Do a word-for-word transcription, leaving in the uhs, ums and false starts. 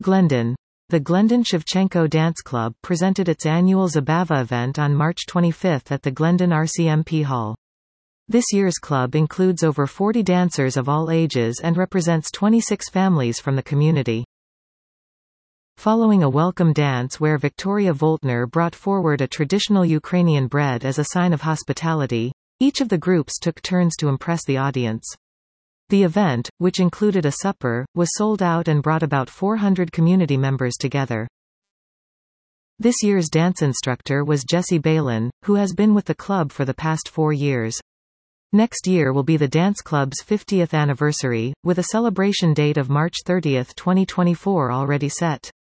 Glendon. The Glendon Shevchenko Dance Club presented its annual Zabava event on March twenty-fifth at the Glendon R C M P Hall. This year's club includes over forty dancers of all ages and represents twenty-six families from the community. Following a welcome dance where Victoria Voltner brought forward a traditional Ukrainian bread as a sign of hospitality, each of the groups took turns to impress the audience. The event, which included a supper, was sold out and brought about four hundred community members together. This year's dance instructor was Jessie Balin, who has been with the club for the past four years. Next year will be the dance club's fiftieth anniversary, with a celebration date of March thirtieth twenty twenty-four already set.